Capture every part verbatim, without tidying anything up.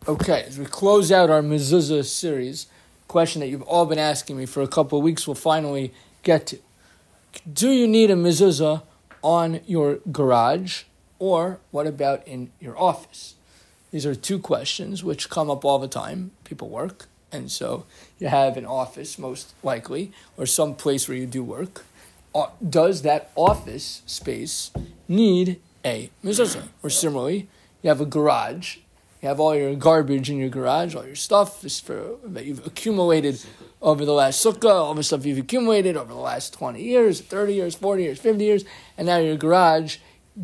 Okay, as we close out our mezuzah series, question that you've all been asking me for a couple of weeks, we'll finally get to. Do you need a mezuzah on your garage, or what about in your office? These are two questions which come up all the time. People work, and so you have an office, most likely, or some place where you do work. Does that office space need a mezuzah? Or similarly, you have a garage. You have all your garbage in your garage, all your stuff is for, that you've accumulated over the last sukkah, all the stuff you've accumulated over the last twenty years, thirty years, forty years, fifty years, and now your garage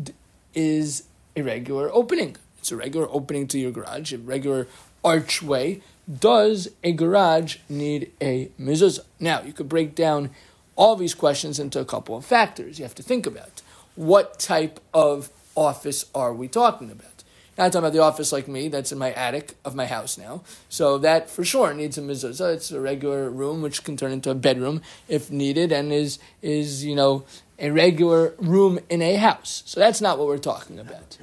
is a regular opening. It's a regular opening to your garage, a regular archway. Does a garage need a mezuzah? Now, you could break down all these questions into a couple of factors you have to think about. What type of office are we talking about? Not talking about the office like me, that's in my attic of my house now. So that for sure needs a mezuzah. It's a regular room which can turn into a bedroom if needed and is, is you know, a regular room in a house. So that's not what we're talking about.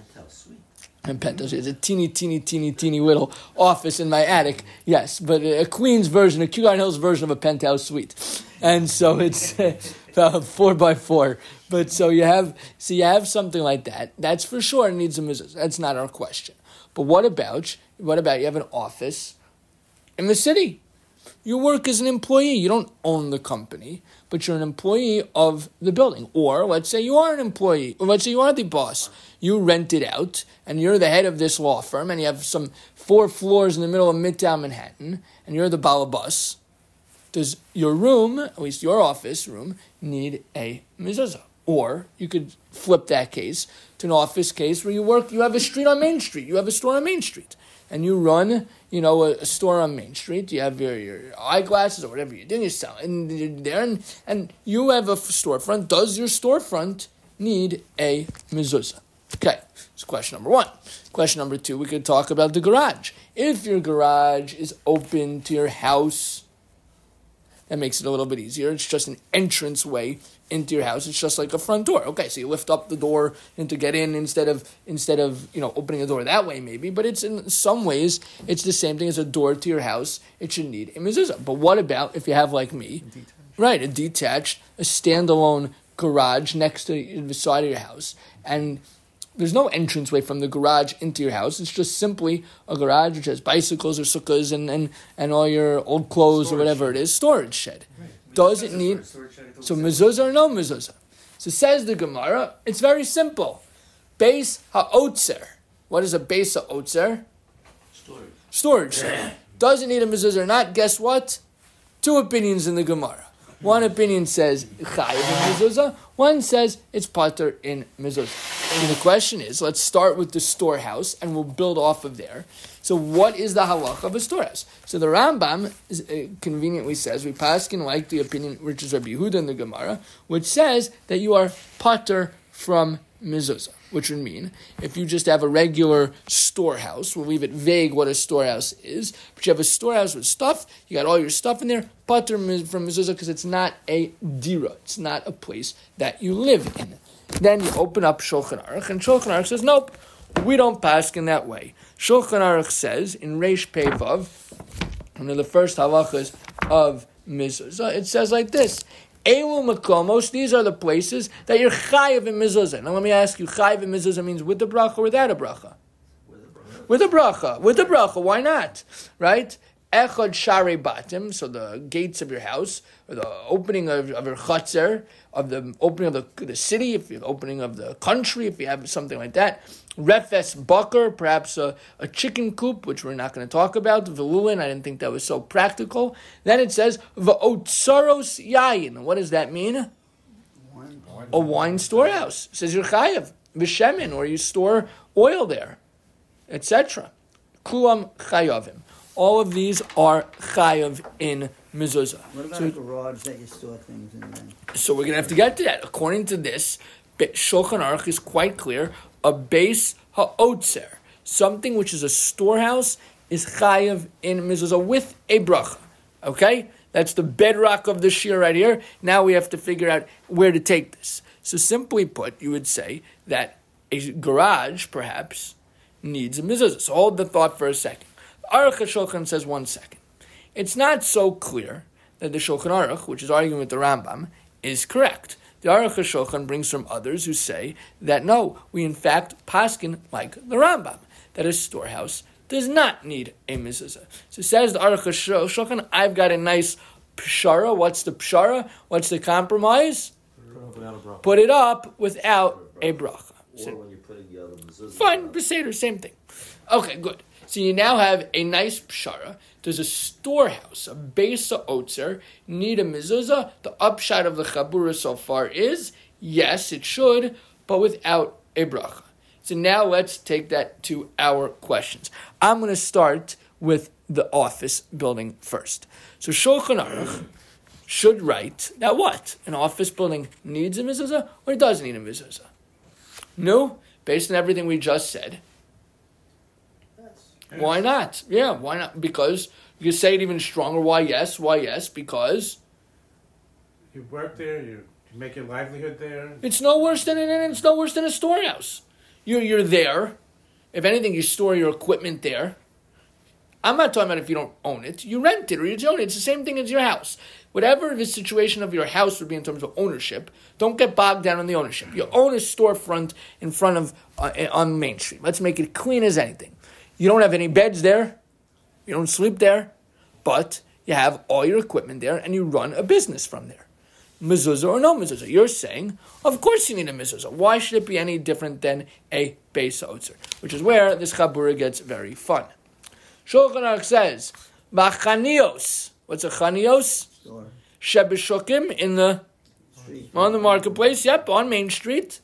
And penthouse is a teeny, teeny, teeny, teeny little office in my attic. Yes, but a Queens version, a Kew Garden Hills version of a penthouse suite. And so it's about four by four. But so you have, so you have something like that. That's for sure needs a mezuzah. That's not our question. But what about, what about you have an office in the city? You work as an employee. You don't own the company, but you're an employee of the building. Or let's say you are an employee. Or let's say you are the boss. You rent it out, and you're the head of this law firm, and you have some four floors in the middle of Midtown Manhattan, and you're the balabas. Does your room, at least your office room, need a mezuzah? Or you could flip that case to an office case where you work, you have a street on Main Street, you have a store on Main Street, and you run, you know, a, a store on Main Street, you have your, your eyeglasses or whatever you're doing, you sell, and you're there, and, and you have a storefront. Does your storefront need a mezuzah? Okay, that's question number one. Question number two, we could talk about the garage. If your garage is open to your house, that makes it a little bit easier. It's just an entrance way into your house. It's just like a front door. Okay, so you lift up the door and to get in instead of instead of you know opening a door that way maybe. But it's in some ways it's the same thing as a door to your house. It should need a mezuzah. But what about if you have like me, a right, a detached, a standalone garage next to the side of your house, and there's no entranceway from the garage into your house. It's just simply a garage which has bicycles or sukkahs and, and, and all your old clothes storage or whatever shed. It is, storage shed. Right. Does it need... So mezuzah or no mezuzah? So says the Gemara, it's very simple. Beis ha'otzer. What is a beis ha'otzer? Storage. Storage shed. Does it need a mezuzah or not? Guess what? Two opinions in the Gemara. One opinion says chayiv in mezuzah. One says it's pater in mezuzah. And the question is, let's start with the storehouse, and we'll build off of there. So, what is the halacha of a storehouse? So, the Rambam is, uh, conveniently says we paskin like the opinion which is Rabbi Yehuda in the Gemara, which says that you are pater from mezuzah, which would mean if you just have a regular storehouse, we'll leave it vague what a storehouse is, but you have a storehouse with stuff, you got all your stuff in there, pater from mezuzah because it's not a dira, it's not a place that you live in. Then you open up Shulchan Aruch, and Shulchan Aruch says, nope, we don't pass in that way. Shulchan Aruch says in Reish Pei Vav, one of the first halachas of mezuzah, it says like this: Elu makomos, these are the places that you're chayiv in mezuzah. Now let me ask you, chayiv in mezuzah means with the bracha or without a bracha? With a bracha. With a bracha. Why not? Right? Echad shari batim, so the gates of your house, or the opening of, of your chutzner, of the opening of the, the city, if you're the opening of the country, if you have something like that. Refes bakar, perhaps a, a chicken coop, which we're not going to talk about. Velulin, I didn't think that was so practical. Then it says, v'otsaros yayin. What does that mean? Wine. A wine storehouse. It says you're chayav. V'shemin, or you store oil there, et cetera. Kulam chayavim. All of these are chayav in mezuzah. What about so, a garage that you store things in then? So we're going to have to get to that. According to this, Shulchan Aruch is quite clear. A beis ha'otzer, something which is a storehouse, is chayav in mezuzah with a bracha. Okay? That's the bedrock of the shir right here. Now we have to figure out where to take this. So simply put, you would say that a garage, perhaps, needs a mezuzah. So hold the thought for a second. Aruch HaShulchan says one second. It's not so clear that the Shulchan Aruch, which is arguing with the Rambam, is correct. The Aruch HaShulchan brings from others who say that no, we in fact paskin like the Rambam, that a storehouse does not need a mezuzah. So says the Aruch HaShulchan, I've got a nice pshara. What's the pshara? What's the compromise? Put it up without a bracha. Or when you're putting the other mezuzah. Fine, Beseder, same thing. Okay, good. So you now have a nice pshara. Does a storehouse, a base of otzer, need a mezuzah? The upshot of the chabura so far is, yes, it should, but without a bracha. So now let's take that to our questions. I'm going to start with the office building first. So Shulchan Aruch should write that what? An office building needs a mezuzah or it doesn't need a mezuzah? No, based on everything we just said. Why not? Yeah, why not? Because you can say it even stronger. Why yes? Why yes? Because you work there, you, you make your livelihood there. It's no worse than an, it's no worse than a storehouse. You're you're there. If anything, you store your equipment there. I'm not talking about if you don't own it. You rent it or you own it. It's the same thing as your house. Whatever the situation of your house would be in terms of ownership, don't get bogged down on the ownership. You own a storefront in front of uh, on Main Street. Let's make it clean as anything. You don't have any beds there. You don't sleep there. But you have all your equipment there and you run a business from there. Mezuzah or no mezuzah. You're saying, of course you need a mezuzah. Why should it be any different than a beis ha'otzer? Which is where this chabura gets very fun. Shulchan Aruch says, Bachanios. What's a chanios? Store. Shebeshukim in the, Street. on the marketplace. Yep, on Main Street.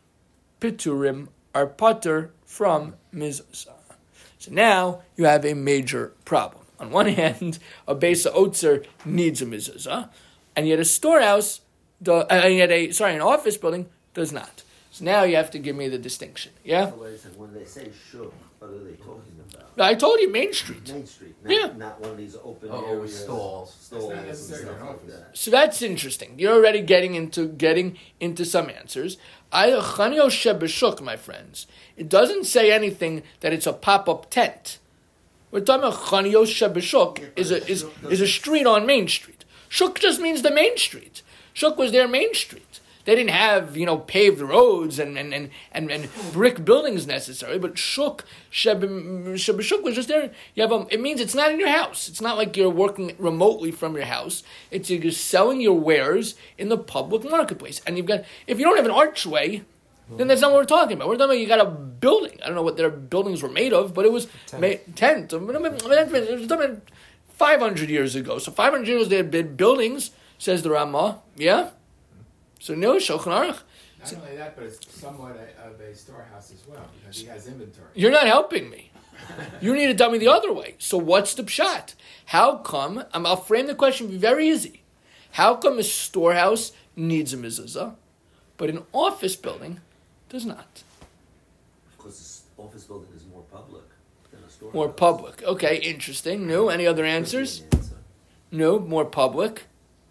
Piturim are pater from mezuzah. So now you have a major problem. On one hand, a beis ha'otzer needs a mezuzah, and yet a storehouse, do, uh, and yet a sorry, an office building does not. So now you have to give me the distinction. Yeah. So wait a second, when they say shuk, what are they talking about? I told you Main Street. Main Street, not, Yeah. not one of these open Oh, areas, stalls. stalls That's not and necessarily stuff an like office. that. So that's interesting. You're already getting into getting into some answers. I chanio shebeshuk, my friends. It doesn't say anything that it's a pop-up tent. We're talking about chanio shebeshuk is a is is a street on Main Street. Shuk just means the Main Street. Shuk was their Main Street. They didn't have, you know, paved roads and and, and, and, and brick buildings necessarily, but shuk, shebeshuk was just there. You have a, it means it's not in your house. It's not like you're working remotely from your house. It's you're selling your wares in the public marketplace. And you've got, if you don't have an archway, then that's not what we're talking about. We're talking about you got a building. I don't know what their buildings were made of, but it was tent. tent. It was five hundred years ago. So five hundred years they had been buildings, says the Ramah. Yeah? So no, Shulchan Aruch. Not only that, but it's somewhat a, of a storehouse as well, because he has inventory. You're not helping me. You need to tell me the other way. So what's the pshat? How come, um, I'll frame the question very easy. How come a storehouse needs a mezuzah, but an office building does not? Because this office building is more public than a store. More public. Okay, interesting. No, any other answers? No, more public.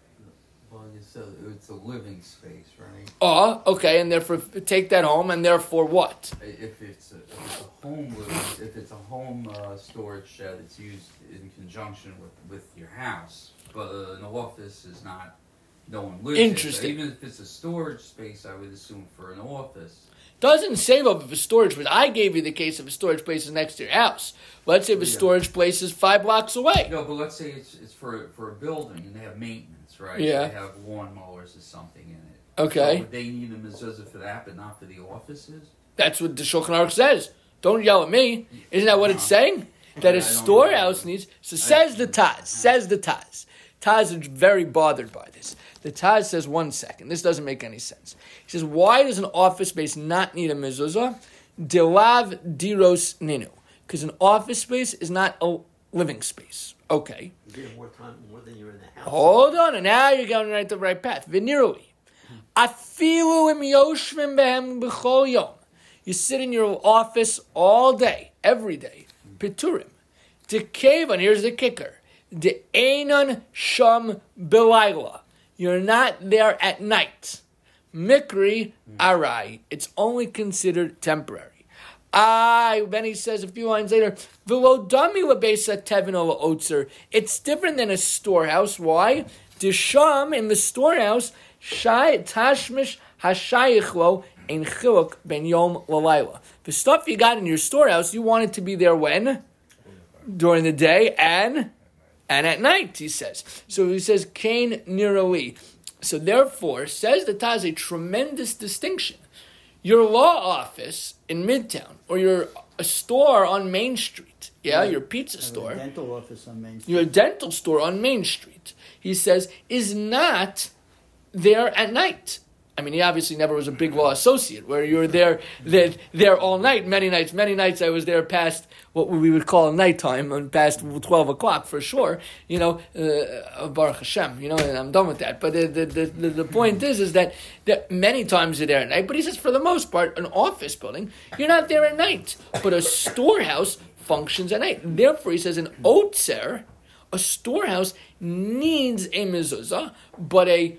Well, it's a, it's a living space, right? Oh, okay, and therefore take that home, and therefore what? If it's a, if it's a home living, if it's a home uh, storage shed, it's used in conjunction with, with your house. But uh, an office is not. No one lives in. Interesting. So even if it's a storage space, I would assume for an office. Doesn't say of a storage place. I gave you the case of a storage place is next to your house. Let's say if a Yeah. storage place is five blocks away. No, but let's say it's it's for for a building and they have maintenance, right? Yeah. They have lawn mowers or something in it. Okay. So would they need a mezuzah for that, but not for the offices? That's what the Shulchan Aruch says. Don't yell at me. Isn't that what it's saying? That I a don't storehouse know. needs... So says the Taz. Says the Taz. Taz is very bothered by this. The Taz says, one second. This doesn't make any sense. He says, why does an office space not need a mezuzah? Delav diros ninu. Because an office space is not a living space. Okay. You get more time, more than you're in the house. Hold on, and now you're going right the right path. Viniruli. Afilu im yoshvim behem b'chol yom. You sit in your office all day, every day. Piturim. Dekevan, here's the kicker. De einon sham belayla. You're not there at night. Mikri arai. It's only considered temporary. I, then he says a few lines later, V'lo dami lebesa tevin ola otzer. It's different than a storehouse. Why? Disham, in the storehouse, shai tashmish hashayichlo ein chiluk ben yom lalayla. The stuff you got in your storehouse, you want it to be there when? During the day and and at night, he says. So he says, Kain nirali. So therefore, says the Taz, a tremendous distinction. Your law office in Midtown, or your a store on Main Street, yeah, Yeah. your pizza I have store, a dental office on Main Street. your dental store on Main Street, he says, is not there at night. I mean, he obviously never was a big law associate where you were there, there, there all night, many nights. Many nights I was there past what we would call nighttime, and past twelve o'clock for sure. You know, uh, Baruch Hashem, you know, and I'm done with that. But the, the, the, the, the point is, is that, that many times you're there at night. But he says, for the most part, an office building, you're not there at night. But a storehouse functions at night. Therefore, he says, an otzer, a storehouse needs a mezuzah, but a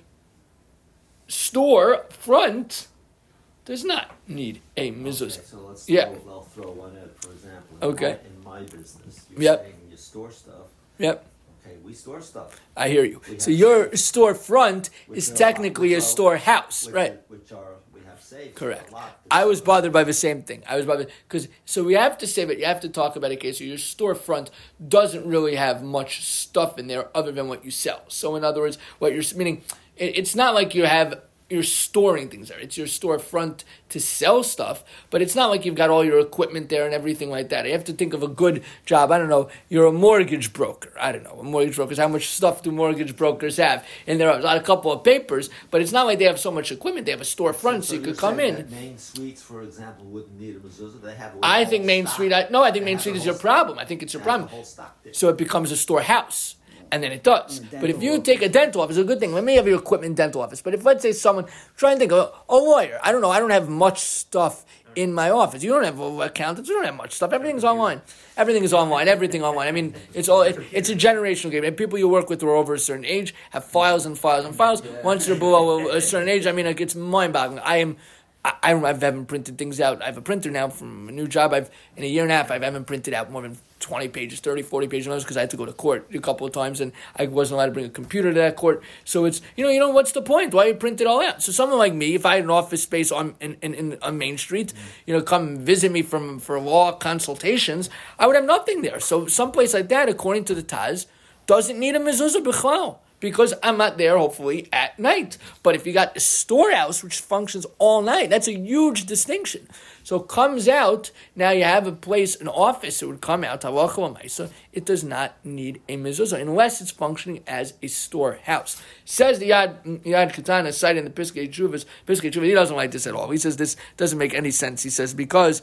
store front does not need a mezuzah. Okay, so let's Yeah. throw, I'll throw one in, for example. In Okay. My, in my business, you're Yep. saying you store stuff. Yep, Okay, we store stuff. I hear you. We So have your safes. store front Which is are- technically which a are- storehouse, Which right? Are, which are, we have safes. Correct. locked. I was bothered by the same thing. I was bothered because so we have to say that you have to talk about a case where your storefront doesn't really have much stuff in there other than what you sell. So in other words, what you're meaning, it, it's not like you have you're storing things there. It's your storefront to sell stuff, but it's not like you've got all your equipment there and everything like that. You have to think of a good job. I don't know. You're a mortgage broker. I don't know. A mortgage broker. How much stuff do mortgage brokers have? And there are a couple of papers, but it's not like they have so much equipment. They have a storefront, so, you you're could come saying in. that Main Suites, for example, wouldn't need a mezuzah. They have. I whole think Main stock. Street. I, no, I think They Main have Street the is whole your stock. problem. I think it's your They have problem. the whole stock there. So it becomes a storehouse, and then it does. And a But if dental you take a dental office, a good thing. Let me have your equipment dental office. But if let's say someone try and think of a lawyer, I don't know. I don't have much stuff in my office. You don't have accountants. You don't have much stuff. Everything's online. Everything is online. Everything online. I mean, it's all. It, it's a generational game. And people you work with who are over a certain age have files and files and files. Once you're below a, a certain age, I mean, like, it's mind-boggling. I am. I, I don't- I haven't printed things out. I have a printer now from a new job. I've in a year and a half. I haven't printed out more than twenty pages, thirty, forty pages of those because I had to go to court a couple of times and I wasn't allowed to bring a computer to that court. So it's you know you know what's the point? Why you print it all out? So someone like me, if I had an office space on in, in, in on Main Street, you know, come visit me from for law consultations, I would have nothing there. So someplace like that, according to the Taz, doesn't need a mezuzah b'chlal. Because I'm not there, hopefully, at night. But if you got a storehouse, which functions all night, that's a huge distinction. So it comes out, now you have a place, an office, it would come out, halacha l'maisa, it does not need a mezuzah, unless it's functioning as a storehouse. Says the Yad, Yad Katana, citing the Piskei Teshuvos, Piskei Teshuvos, he doesn't like this at all. He says this doesn't make any sense. He says, because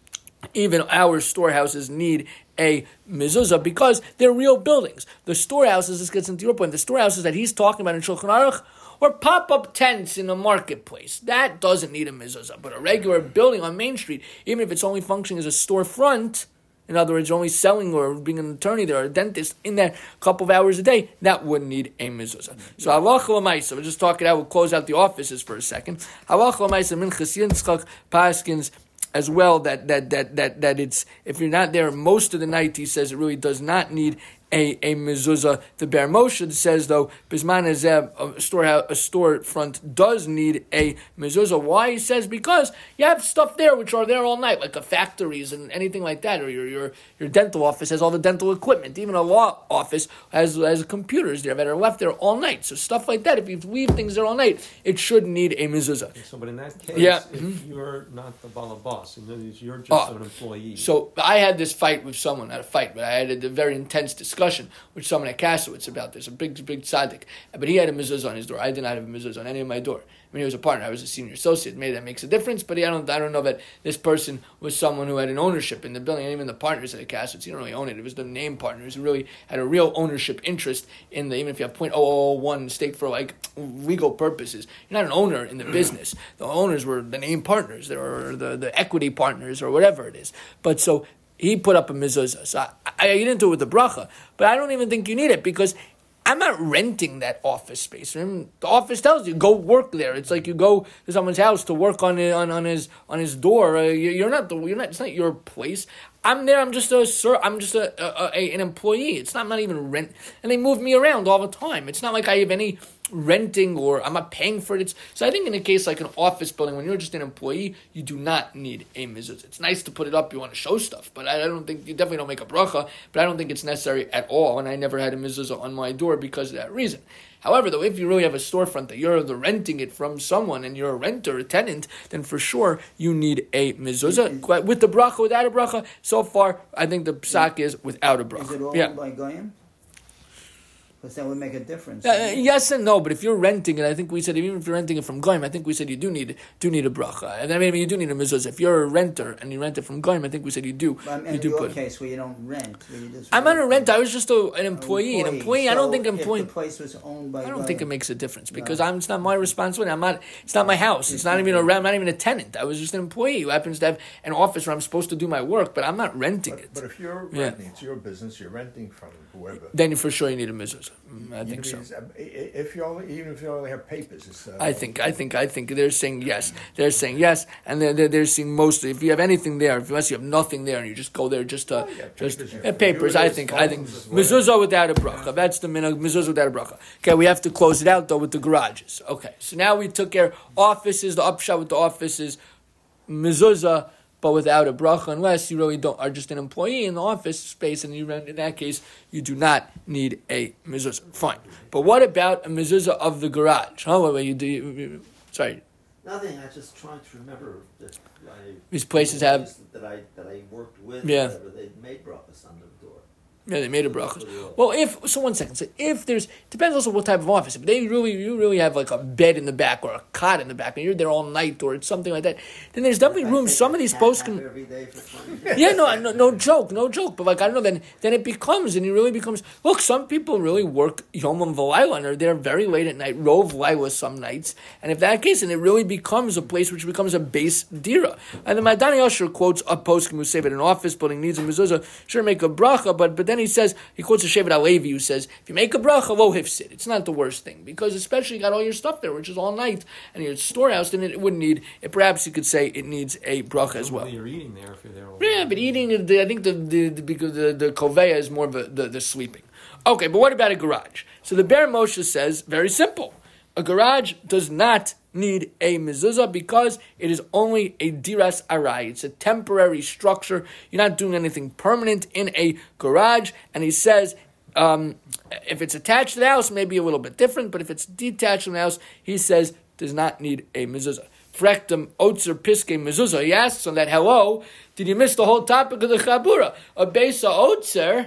even our storehouses need a mezuzah because they're real buildings. The storehouses, this gets into your point, the storehouses that he's talking about in Shulchan Aruch or pop-up tents in a marketplace. That doesn't need a mezuzah. But a regular building on Main Street, even if it's only functioning as a storefront, in other words, only selling or being an attorney there or a dentist in there a couple of hours a day, that wouldn't need a mezuzah. So halacha l'maisa, we'll just talk it out, we'll close out the offices for a second. Halacha l'maisa, Minchas Yitzchak Paskins, as well, that that that that that it's if you're not there most of the night, he says it really does not need a, a mezuzah. The Ber Moshe says though, Bisman Hazeh, a store a store front does need a mezuzah. Why? He says because you have stuff there which are there all night, like a factories and anything like that, or your your your dental office has all the dental equipment. Even a law office has has computers there that are left there all night. So stuff like that, if you leave things there all night, it should need a mezuzah. So, but in that case, Yeah. if Mhm. you're not the bala boss, and then you're just Oh. an employee. So I had this fight with someone, not a fight, but I had a, a very intense discussion with someone at Kasowitz about this, a big, big tzaddik. But he had a mezuzah on his door. I did not have a mezuzah on any of my door. I mean, he was a partner. I was a senior associate. Maybe that makes a difference, but I don't, I don't know that this person was someone who had an ownership in the building. And even the partners at Kasowitz, he didn't really own it. It was the name partners who really had a real ownership interest in the, even if you have zero point zero zero one stake for like legal purposes. You're not an owner in the business. The owners were the name partners or the, the equity partners or whatever it is. But so he put up a mezuzah. So I, I, you didn't do it with the bracha, but I don't even think you need it because I'm not renting that office space. The office tells you go work there. It's like you go to someone's house to work on on, on his on his door. Uh, you're not the you're not. It's not your place. I'm there. I'm just a sir. I'm just a, a, a an employee. It's not. I'm not even rent. And they move me around all the time. It's not like I have any renting or I'm not paying for it. It's, so I think in a case like an office building, when you're just an employee, you do not need a mezuzah. It's nice to put it up. You want to show stuff, but I, I don't think you definitely don't make a bracha. But I don't think it's necessary at all. And I never had a mezuzah on my door because of that reason. However, though, if you really have a storefront that you're the renting it from someone and you're a renter, a tenant, then for sure you need a mezuzah. With the bracha, without a bracha, so far I think the psak is without a bracha. Is it all yeah. by goyim? Because that would make a difference. Uh, yes and no, but if you're renting it, I think we said even if you're renting it from goyim, I think we said you do need do need a bracha, and I mean you do need a mezuzah. If you're a renter and you rent it from goyim, I think we said you do. But I mean, you in do your put case, where you don't rent, where you just I'm not a rent- renter. I was just a, an employee. An employee. I don't So think employee. If the place was owned by I don't goyim, think it makes a difference because No. I'm. It's not my responsibility. I'm not. It's not my house. It's not even a. I'm not even a tenant. I was just an employee who happens to have an office where I'm supposed to do my work, but I'm not renting But, it. but if you're Yeah. renting, it's your business, you're renting from whoever. Then for sure you need a mezuzah. Mm, I You think can so. be- If you only, even if you only have papers, it's. Uh, I think, I think, I think they're saying yes. They're saying yes, and they're, they're, they're saying mostly. If you have anything there, unless you have nothing there, and you just go there just to, Oh, yeah, just papers, uh, yeah. papers. I think, I think mezuzah without a bracha. That's the minhag. Mezuzah without a bracha. Okay, we have to close it out though with the garages. Okay, so now we took care offices. The upshot with the offices, mezuzah, but without a bracha, unless you really don't are just an employee in the office space, and you rent. In that case, you do not need a mezuzah. Fine, but what about a mezuzah of the garage? Huh? What, what you do? You, you- sorry, Nothing. I just trying to remember that I, these places have. that I that I worked with. Yeah. Whatever, they made brachas on the door. Yeah, they made a bracha. Well, if so, one second. So, if there's depends also what type of office. If they really, you really have like a bed in the back or a cot in the back, and you're there all night or it's something like that, then there's definitely room. Some of these posts can. every day for twenty days. Yeah, no, no, no joke, no joke. But like I don't know, then then it becomes, and it really becomes. Look, some people really work yomam v'layla, and are there very late at night, rov layla some nights, and if that case, and it really becomes a place which becomes a base dira. And the Madani Usher quotes a post who say that an office building needs a mezuzah, sure make a bracha, but but then he says he quotes a Shevet Alevi who says if you make a bracha, lo hifsid, it's not the worst thing because especially you got all your stuff there, which is all night, and your storehouse, then it, it wouldn't need. It, perhaps you could say it needs a bracha as well. You're eating there if you're there all Yeah, but eating, the, I think the the, the because the the koveya is more of a, the the sleeping. Okay, but what about a garage? So the Ber Moshe says very simple: a garage does not need a mezuzah because it is only a diras arai. It's a temporary structure. You're not doing anything permanent in a garage. And he says, um, if it's attached to the house, maybe a little bit different. But if it's detached from the house, he says does not need a mezuzah. Frektum otzer piske mezuzah. He asks on that, hello, did you miss the whole topic of the chabura? A besa otzer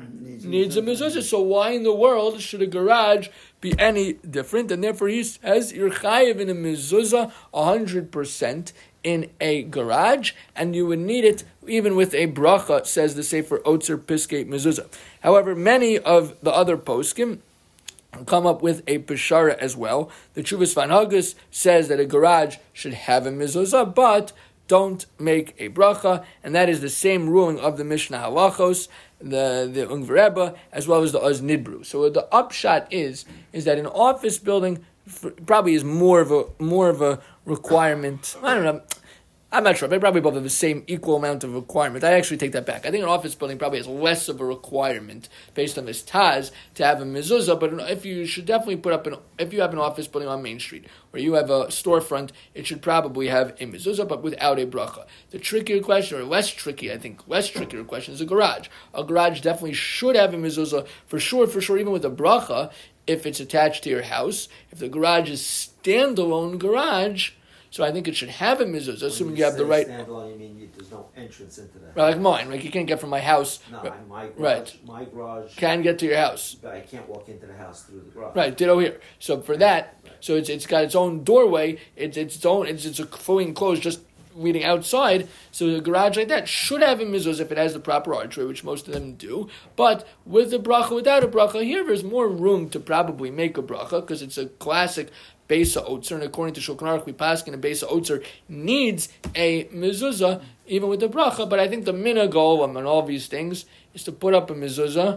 needs a mezuzah. So why in the world should a garage be any different? And therefore he says you're chayiv in a mezuzah one hundred percent in a garage, and you would need it even with a bracha, says the Sefer Otzer Piskei Mezuzah. However, many of the other poskim come up with a peshara as well. The Chuvas Van Hagus says that a garage should have a mezuzah, but don't make a bracha, and that is the same ruling of the Mishnah Halachos, the the Ungvar Rebbe, as well as the Oz Nidbru. So the upshot is is that an office building f- probably is more of a more of a requirement. I don't know. I'm not sure. They probably both have the same equal amount of requirement. I actually take that back. I think an office building probably has less of a requirement based on this Taz to have a mezuzah. But if you should definitely put up an, if you have an office building on Main Street where you have a storefront, it should probably have a mezuzah, but without a bracha. The trickier question, or less tricky, I think, less trickier question is a garage. A garage definitely should have a mezuzah for sure, for sure, even with a bracha if it's attached to your house. If the garage is standalone garage, so I think it should have a mezuzah, assuming you, you have the right. Standalone, you mean you, there's no entrance into that? Right, like mine, like you can't get from my house. No, right. my garage, right. my garage. Can get to your house. But I can't walk into the house through the garage. Right, ditto here. So for that, so it's it's got its own doorway. It's it's its own. It's it's a fully enclosed, just leading outside. So the garage like that should have a mezuzah if it has the proper archway, which most of them do. But with the bracha, without a bracha, here there's more room to probably make a bracha because it's a classic Besa Otzer, and according to Shulchan Aruch, we paskin a Besa Otzer needs a mezuzah even with the bracha. But I think the minhag olam and all these things is to put up a mezuzah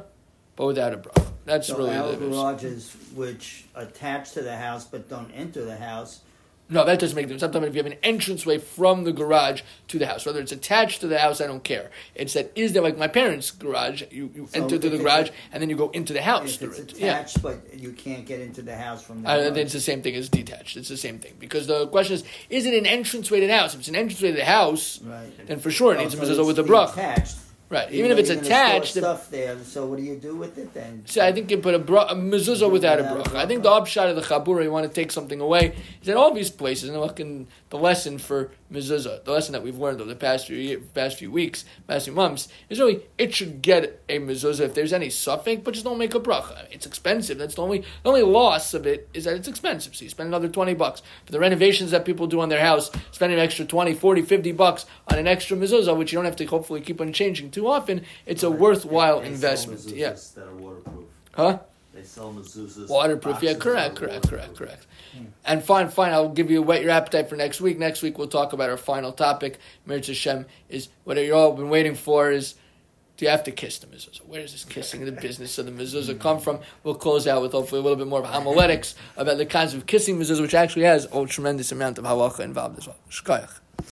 but without a bracha. That's So really our the garages which attach to the house but don't enter the house. No, that doesn't make sense. I'm talking about if you have an entranceway from the garage to the house. Whether it's attached to the house, I don't care. It's that, is there, like my parents' garage, you, you So enter through the if garage it's- and then you go into the house If through it's it. Yeah. attached, but you can't get into the house from the I garage. think it's the same thing as detached. It's the same thing. Because the question is, is it an entranceway to the house? If it's an entranceway to the house, Right. then for sure it Oh, needs a so mezuzah it's with a bracha. Attached. Right. You Even know if it's you're gonna store attached, if- stuff there. So what do you do with it then? So I think you put a, bra- a mezuzah without a Without a bracha. I think bracha. the upshot of the chabura, you want to take something away, is that all these places, and look in the lesson for mezuzah, the lesson that we've learned over the past few year, past few weeks, past few months, is really it should get a mezuzah if there's any suffix, but just don't make a bracha. It's expensive. That's the only the only loss of it is that it's expensive. So you spend another twenty bucks for the renovations that people do on their house, spending an extra twenty, forty, fifty bucks on an extra mezuzah, which you don't have to hopefully keep on changing too often. It's a worthwhile They sell investment. mezuzahs Yeah. that are waterproof. Huh? They sell mezuzahs. Waterproof, yeah, boxes correct, that are correct, correct, waterproof. correct. And fine, fine, I'll give you whet your appetite for next week. Next week we'll talk about our final topic. Mirz Hashem is what you've all been waiting for is, do you have to kiss the mezuzah? Where does this kissing the business of the mezuzah come from? We'll close out with hopefully a little bit more of homiletics about the kinds of kissing mezuzah, which actually has a tremendous amount of halacha involved as well. Shkayach.